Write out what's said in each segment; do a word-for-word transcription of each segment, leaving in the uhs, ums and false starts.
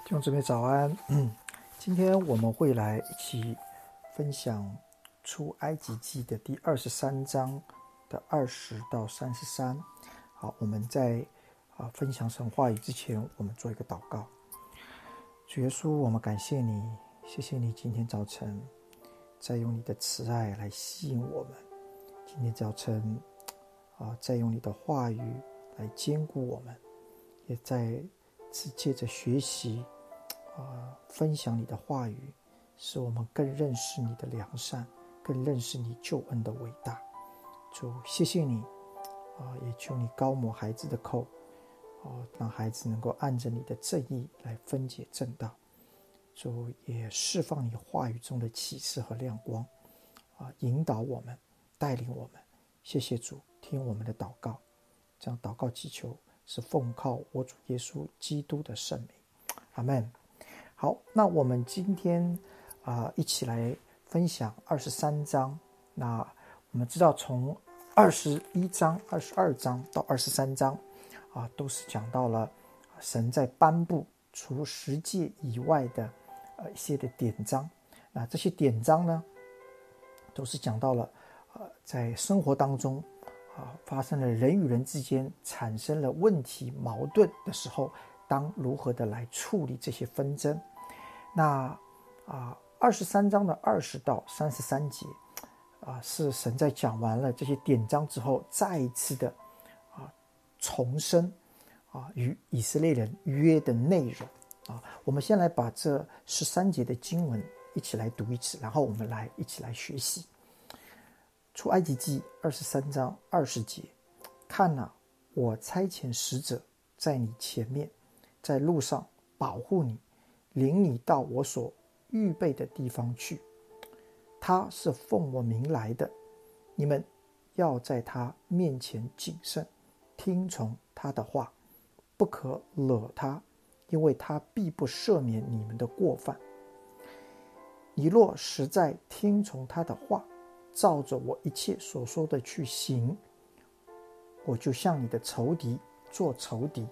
弟兄姊妹早安。嗯，今天我们会来一起分享出埃及记的第二十三章的二十到三十三。好，我们在啊分享神话语之前，我们做一个祷告。主耶稣，我们感谢你，谢谢你今天早晨再用你的慈爱来吸引我们，今天早晨啊再用你的话语来坚固我们，也在是借着学习啊分享你的话语，使我们更认识你的良善，更认识你救恩的伟大。主，谢谢你啊，也求你高摩孩子的口，哦，让孩子能够按着你的正义来分解正道。主，也释放你话语中的启示和亮光啊，引导我们，带领我们。谢谢主，听我们的祷告，这样祷告祈求是奉靠我主耶稣基督的圣名，阿们。好，那我们今天啊、呃、一起来分享二十三章。那我们知道从二十一章、二十二章到二十三章啊、呃，都是讲到了神在颁布除十诫以外的呃一些的典章。那这些典章呢，都是讲到了呃在生活当中啊发生了人与人之间产生了问题矛盾的时候，当如何的来处理这些纷争。那啊二十三章的二十到三十三节啊，是神在讲完了这些典章之后，再一次的啊重申啊与以色列人约的内容啊。我们先来把这十三节的经文一起来读一次，然后我们来一起来学习。出埃及记二十三章二十节，看哪，我差遣使者在你前面，在路上保护你，领你到我所预备的地方去。他是奉我名来的，你们要在他面前谨慎，听从他的话，不可惹他，因为他必不赦免你们的过犯。你若实在听从他的话，照着我一切所说的去行，我就向你的仇敌做仇敌，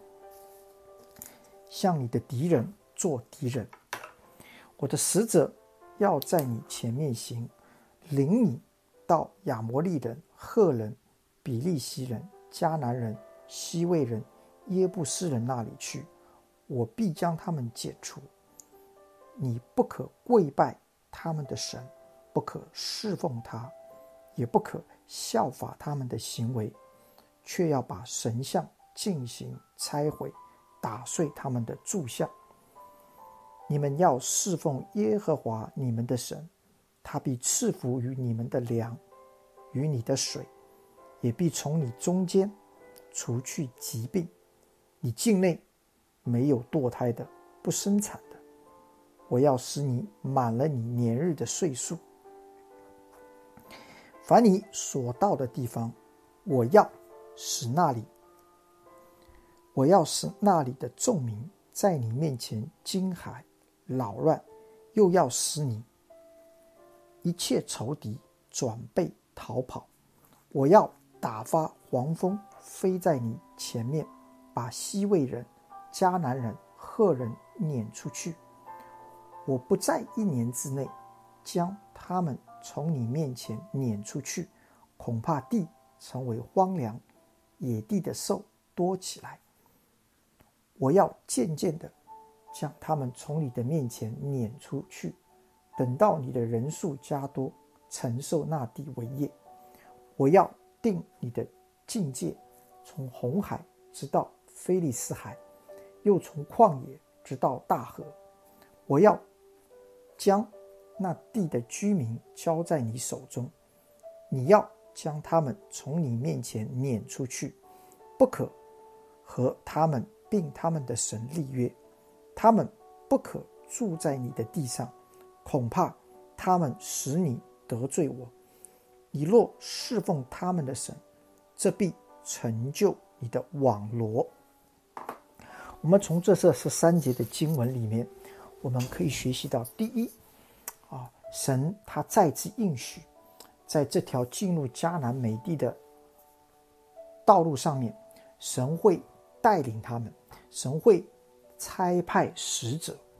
向你的敌人做敌人。我的使者要在你前面行，领你到亚摩利人、赫人、比利西人、迦南人、西魏人、耶布斯人那里去，我必将他们剪除。你不可跪拜他们的神，不可侍奉他，也不可效法他们的行为，却要把神像进行拆毁，打碎他们的柱像。你们要侍奉耶和华你们的神，他必赐福于你们的粮与你的水，也必从你中间除去疾病。你境内没有堕胎的，不生产的，我要使你满了你年日的岁数。凡你所到的地方，我要使那里我要使那里的众民在你面前惊骇扰乱，又要使你一切仇敌转背逃跑。我要打发黄蜂飞在你前面，把西魏人、迦南人、赫人撵出去。我不在一年之内将他们从你面前撵出去，恐怕地成为荒凉，野地的兽多起来。我要渐渐的将他们从你的面前撵出去，等到你的人数加多，承受那地为业。我要定你的境界，从红海直到非利士海，又从旷野直到大河。我要将那地的居民交在你手中，你要将他们从你面前撵出去，不可和他们并他们的神立约。他们不可住在你的地上，恐怕他们使你得罪我。你若侍奉他们的神，这必成就你的网罗。我们从这十三节的经文里面，我们可以学习到，第一啊，神他再次应许，在这条进入迦南美地的道路上面，神会带领他们，神会差派使者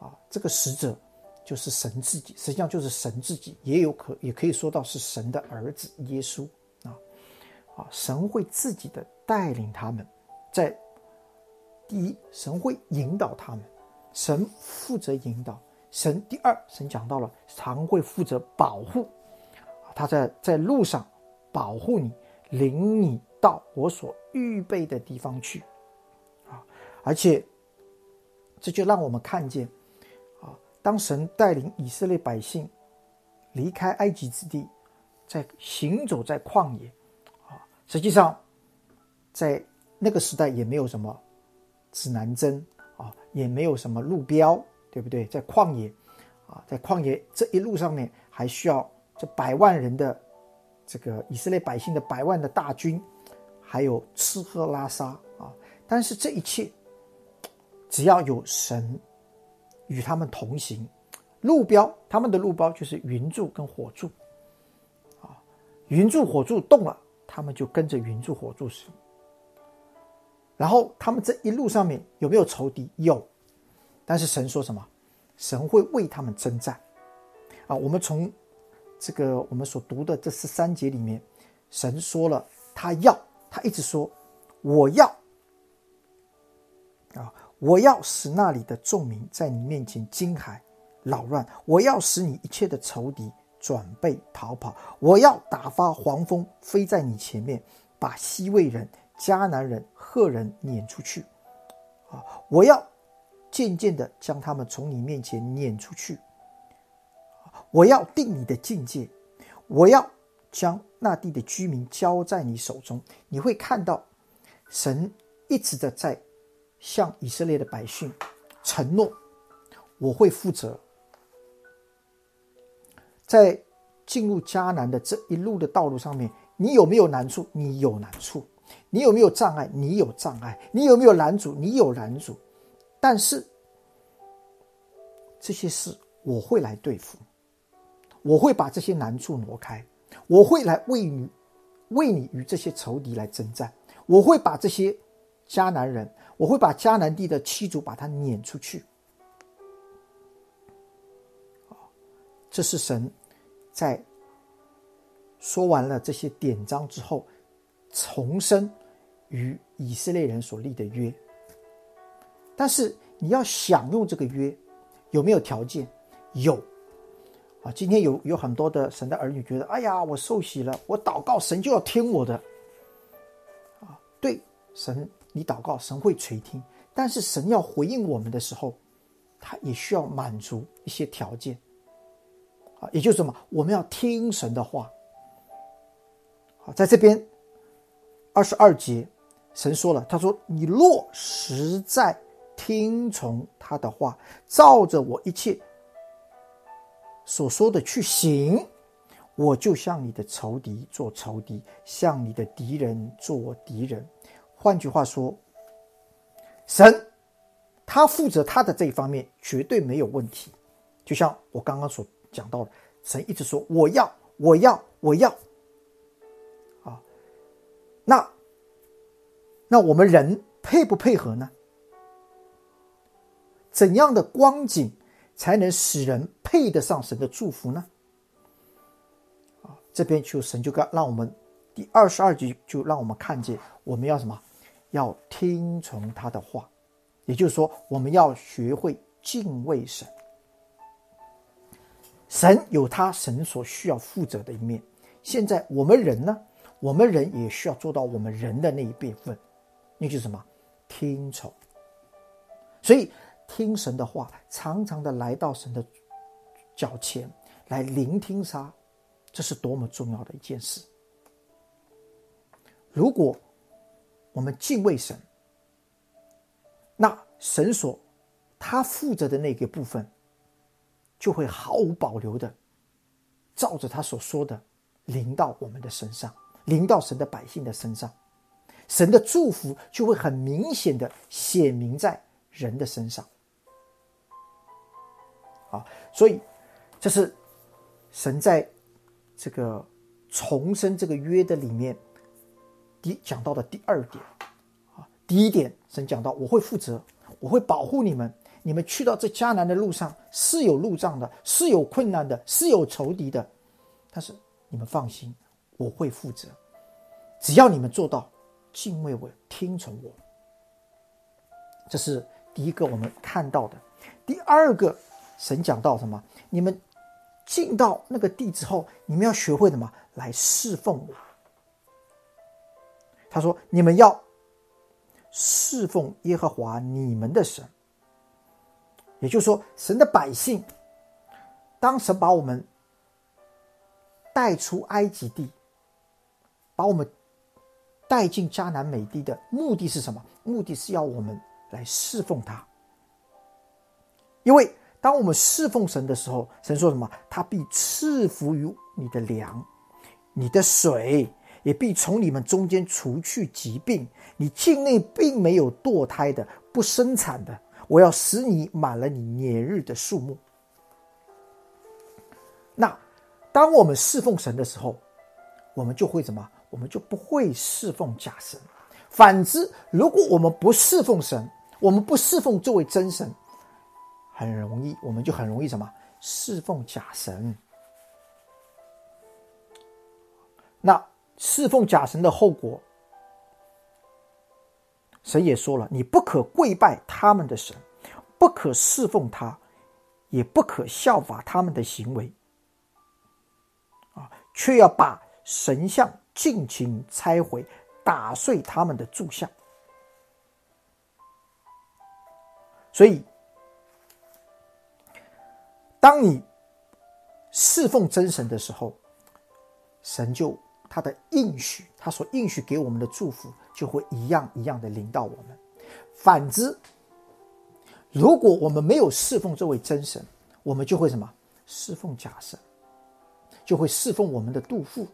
啊，这个使者就是神自己，实际上就是神自己，也有可也可以说到是神的儿子耶稣啊啊，神会自己的带领他们，在第一，神会引导他们，神负责引导。神第二，神讲到了常会负责保护，他在在路上保护你，领你到我所预备的地方去啊！而且这就让我们看见啊，当神带领以色列百姓离开埃及之地，在行走在旷野啊，实际上在那个时代也没有什么指南针啊，也没有什么路标，对不对？在旷野啊，在旷野这一路上面，还需要这百万人的这个以色列百姓的百万的大军，还有吃喝拉撒啊。但是这一切，只要有神与他们同行，路标他们的路标就是云柱跟火柱啊，云柱火柱动了，他们就跟着云柱火柱行。然后他们这一路上面有没有仇敌？有，但是神说什么？神会为他们征战啊！我们从这个我们所读的这十三节里面，神说了，他要，他一直说，我要啊，我要使那里的众民在你面前惊骇扰乱，我要使你一切的仇敌转背逃跑，我要打发黄蜂飞在你前面，把西魏人、迦南人、赫人撵出去啊！我要渐渐的将他们从你面前撵出去，我要定你的境界，我要将那地的居民交在你手中。你会看到神一直的在向以色列的百姓承诺，我会负责在进入迦南的这一路的道路上面，你有没有难处？你有难处。你有没有障碍？你有障碍。你有没有拦阻？你有拦阻。但是这些事我会来对付，我会把这些难处挪开，我会来为你为你与这些仇敌来征战，我会把这些迦南人，我会把迦南地的七族把他撵出去。这是神在说完了这些典章之后，重申与以色列人所立的约。但是你要享用这个约，有没有条件？有啊！今天有有很多的神的儿女觉得，哎呀，我受洗了，我祷告神就要听我的啊！对，神你祷告神会垂听，但是神要回应我们的时候，他也需要满足一些条件啊，也就是什么？我们要听神的话。好，在这边二十二节，神说了，他说：“你若实在听从他的话，照着我一切所说的去行，我就向你的仇敌做仇敌，向你的敌人做敌人。”换句话说，神他负责他的这一方面绝对没有问题。就像我刚刚所讲到的，神一直说我要我要我要啊，那那我们人配不配合呢？怎样的光景才能使人配得上神的祝福呢？啊，这边就神就让我们第二十二节就让我们看见，我们要什么？要听从他的话，也就是说，我们要学会敬畏神。神有他神所需要负责的一面，现在我们人呢，我们人也需要做到我们人的那一部分，那就是什么？听从。所以听神的话，常常的来到神的脚前来聆听他，这是多么重要的一件事。如果我们敬畏神，那神所他负责的那个部分就会毫无保留的照着他所说的临到我们的身上，临到神的百姓的身上，神的祝福就会很明显的显明在人的身上。啊，所以这是神在这个重申这个约的里面第讲到的第二点啊。第一点，神讲到我会负责，我会保护你们， 你们去到这迦南的路上是有路障的，是有困难的，是有仇敌的，但是你们放心，我会负责，只要你们做到敬畏我，听从我。这是第一个我们看到的。第二个，神讲到什么？你们进到那个地之后，你们要学会什么？来侍奉我。他说你们要侍奉耶和华你们的神。也就是说，神的百姓，当神把我们带出埃及地，把我们带进迦南美地的目的是什么？目的是要我们来侍奉他。因为当我们侍奉神的时候，神说什么？他必赐福于你的粮，你的水也必从你们中间除去疾病，你境内并没有堕胎的，不生产的，我要使你满了你年日的数目。那当我们侍奉神的时候，我们就会什么？我们就不会侍奉假神。反之，如果我们不侍奉神，我们不侍奉这位真神，很容易，我们就很容易什么？侍奉假神。那侍奉假神的后果，神也说了，你不可跪拜他们的神，不可侍奉他，也不可效法他们的行为，啊，却要把神像尽情拆毁，打碎他们的柱像。所以当你侍奉真神的时候，神就他的应许，他所应许给我们的祝福就会一样一样的临到我们。反之，如果我们没有侍奉这位真神，我们就会什么？侍奉假神，就会侍奉我们的肚腹，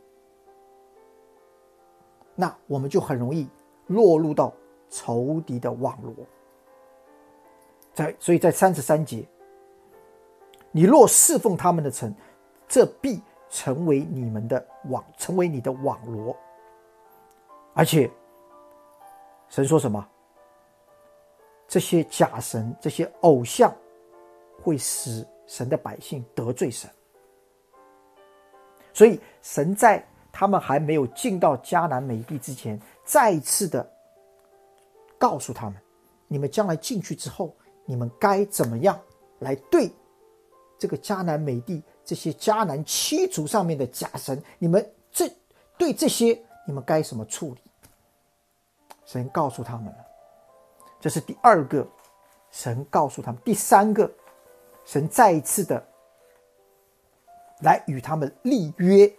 那我们就很容易落入到仇敌的网罗。在所以在三十三节，你若侍奉他们的城，这必成为你们的网，成为你的网罗。而且神说什么？这些假神，这些偶像会使神的百姓得罪神。所以神在他们还没有进到迦南美地之前，再一次的告诉他们，你们将来进去之后，你们该怎么样来对这个迦南美地这些迦南七族上面的假神，你们这对这些你们该怎么处理？神告诉他们了，这是第二个，神告诉他们。第三个，神再一次的来与他们立约。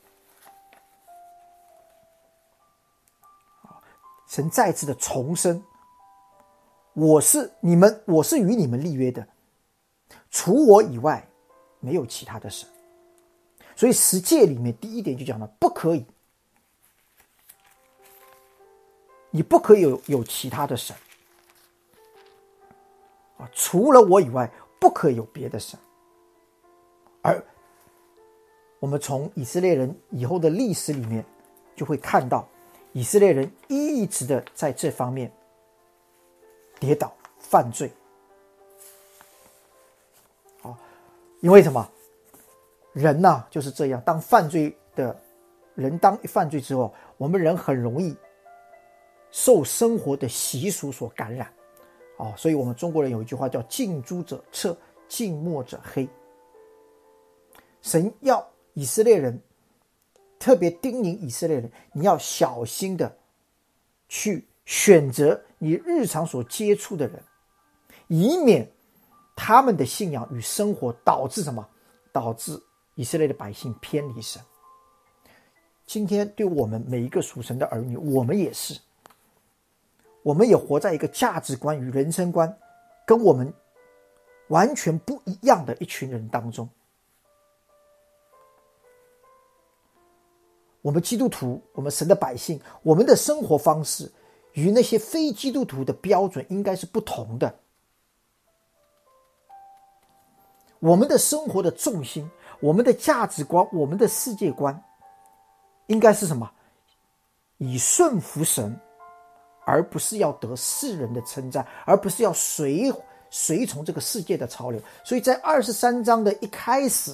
神再一次的重申，我是你们，我是与你们立约的，除我以外没有其他的神。所以十诫里面第一点就讲了，不可以，你不可以有有其他的神啊，除了我以外不可以有别的神。而我们从以色列人以后的历史里面就会看到，以色列人一直的在这方面跌倒犯罪。好，因为什么？人呐、啊、就是这样，当犯罪的人当犯罪之后，我们人很容易受生活的习俗所感染。哦，所以我们中国人有一句话叫近朱者赤，近墨者黑。神要以色列人，特别叮咛以色列人，你要小心的去选择你日常所接触的人，以免他们的信仰与生活导致什么？导致以色列的百姓偏离神。今天对我们每一个属神的儿女，我们也是，我们也活在一个价值观与人生观跟我们完全不一样的一群人当中。我们基督徒，我们神的百姓，我们的生活方式与那些非基督徒的标准应该是不同的。我们的生活的重心，我们的价值观，我们的世界观应该是什么？以顺服神，而不是要得世人的称赞，而不是要随随从这个世界的潮流。所以在二十三章的一开始，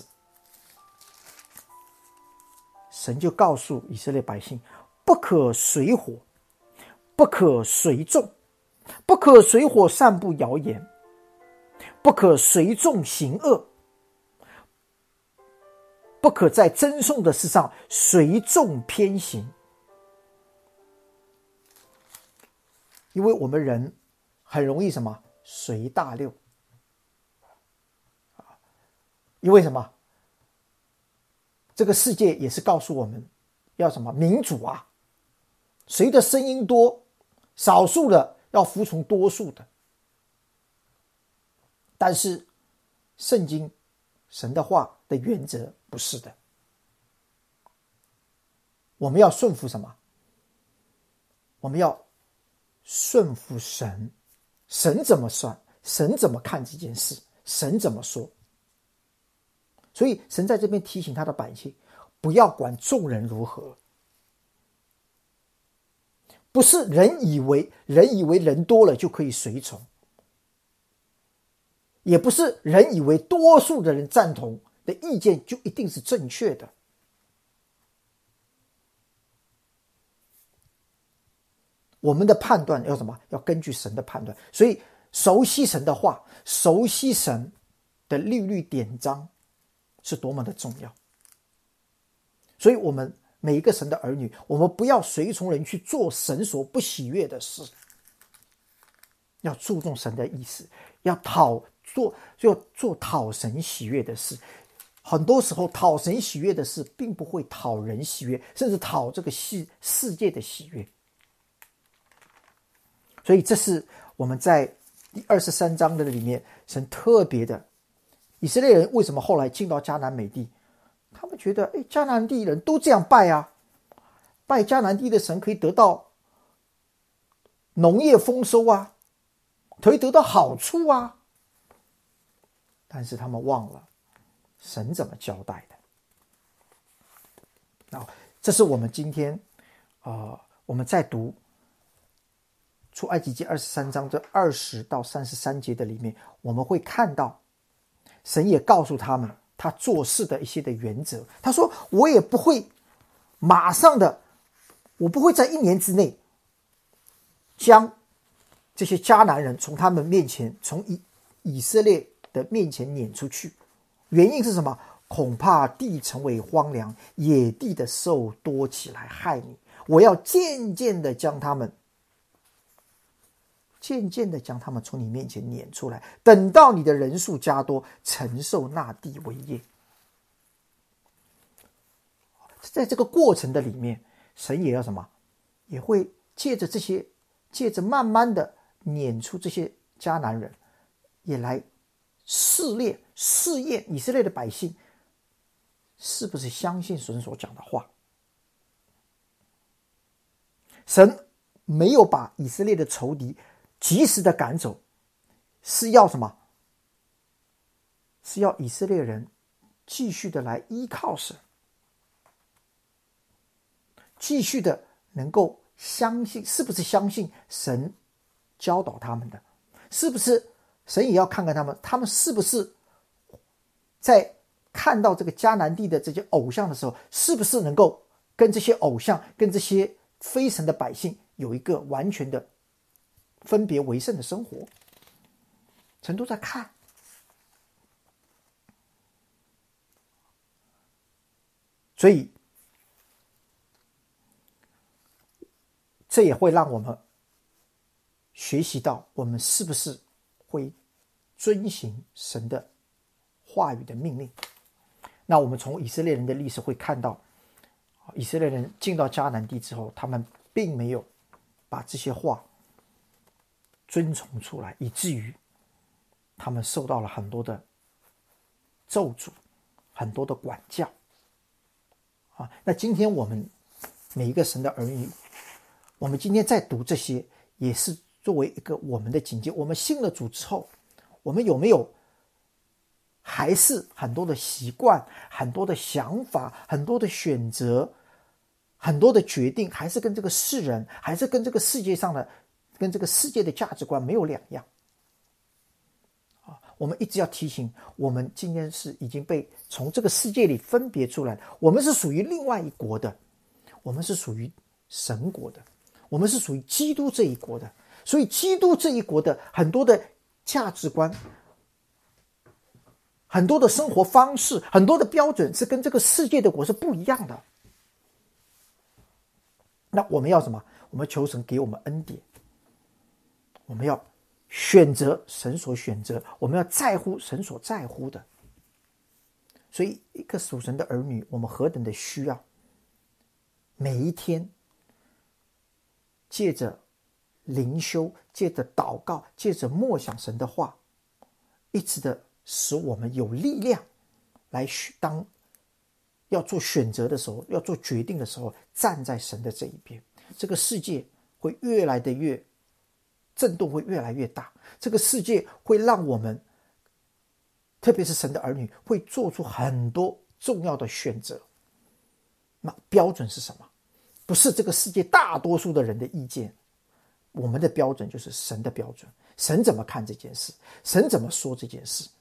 神就告诉以色列百姓，不可随火，不可随众，不可随火散布谣言，不可随众行恶，不可在争讼的事上随众偏行。因为我们人很容易什么？随大流。因为什么？这个世界也是告诉我们要什么？民主啊，谁的声音多，少数的要服从多数的。但是圣经神的话的原则不是的，我们要顺服什么？我们要顺服神，神怎么算，神怎么看这件事，神怎么说。所以神在这边提醒他的百姓，不要管众人如何。不是人以为人以为人多了就可以随从，也不是人以为多数的人赞同的意见就一定是正确的。我们的判断要什么？要根据神的判断。所以熟悉神的话，熟悉神的律律典章是多么的重要。所以我们每一个神的儿女，我们不要随从人去做神所不喜悦的事，要注重神的意思，要讨做就做讨神喜悦的事。很多时候讨神喜悦的事并不会讨人喜悦，甚至讨这个世世界的喜悦。所以这是我们在第二十三章的里面神特别的。以色列人为什么后来进到迦南美地？他们觉得诶迦南地人都这样拜啊，拜迦南地的神可以得到农业丰收啊，可以得到好处啊。但是他们忘了神怎么交代的。好，这是我们今天呃我们在读出埃及记二十三章这二十到三十三节的里面，我们会看到神也告诉他们他做事的一些的原则。他说我也不会马上的，我不会在一年之内将这些迦南人从他们面前，从 以, 以色列的面前撵出去。原因是什么？恐怕地成为荒凉，野地的兽多起来害你。我要渐渐的将他们渐渐的将他们从你面前撵出来，等到你的人数加多，承受那地为业。在这个过程的里面，神也要什么？也会借着这些，借着慢慢的撵出这些迦南人，也来试炼试验以色列的百姓是不是相信神所讲的话。神没有把以色列的仇敌及时的赶走，是要什么？是要以色列人继续的来依靠神，继续的能够相信，是不是相信神教导他们的？是不是神也要看看他们，他们是不是在看到这个迦南地的这些偶像的时候，是不是能够跟这些偶像，跟这些非神的百姓有一个完全的分别为圣的生活？神都在看。所以这也会让我们学习到，我们是不是会遵行神的话语的命令。那我们从以色列人的历史会看到，以色列人进到迦南地之后，他们并没有把这些话遵从出来，以至于他们受到了很多的咒诅，很多的管教啊。那今天我们每一个神的儿女，我们今天在读这些，也是作为一个我们的警戒。我们信了主之后，我们有没有还是很多的习惯，很多的想法，很多的选择，很多的决定，还是跟这个世人，还是跟这个世界上的，跟这个世界的价值观没有两样？ 我们一直要提醒，我们今天是已经被从这个世界里分别出来，我们是属于另外一国的，我们是属于神国的，我们是属于基督这一国的。所以基督这一国的很多的价值观，很多的生活方式，很多的标准是跟这个世界的国是不一样的。那我们要什么？我们求神给我们恩典，我们要选择神所选择，我们要在乎神所在乎的。所以一个属神的儿女，我们何等的需要每一天借着灵修，借着祷告，借着默想神的话，一直的使我们有力量来当要做选择的时候，要做决定的时候，站在神的这一边。这个世界会越来的越震动，会越来越大，这个世界会让我们，特别是神的儿女，会做出很多重要的选择。那标准是什么？不是这个世界大多数的人的意见，我们的标准就是神的标准。神怎么看这件事？神怎么说这件事？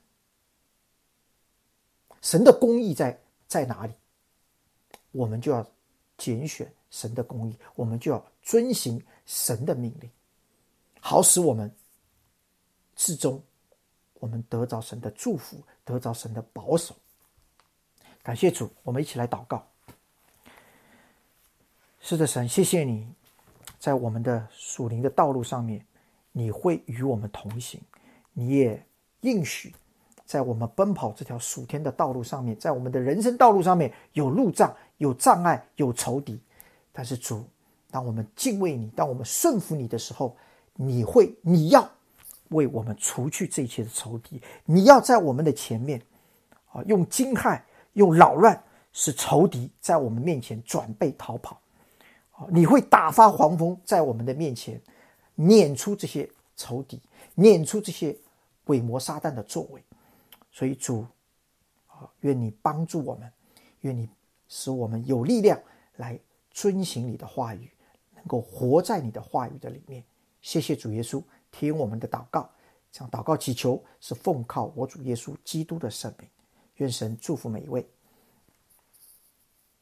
神的公义在在哪里？我们就要拣选神的公义，我们就要遵行神的命令，好使我们至终我们得着神的祝福，得着神的保守。感谢主，我们一起来祷告。是的，神，谢谢你在我们的属灵的道路上面，你会与我们同行，你也应许在我们奔跑这条属天的道路上面，在我们的人生道路上面有路障，有障碍，有仇敌。但是主，当我们敬畏你，当我们顺服你的时候，你会你要为我们除去这一切的仇敌，你要在我们的前面啊，用惊骇，用扰乱，使仇敌在我们面前转背逃跑。你会打发黄蜂在我们的面前，撵出这些仇敌，撵出这些鬼魔撒旦的作为。所以主，愿你帮助我们，愿你使我们有力量来遵行你的话语，能够活在你的话语的里面。谢谢主耶稣，听我们的祷告，这样祷告祈求是奉靠我主耶稣基督的圣名。愿神祝福每一位。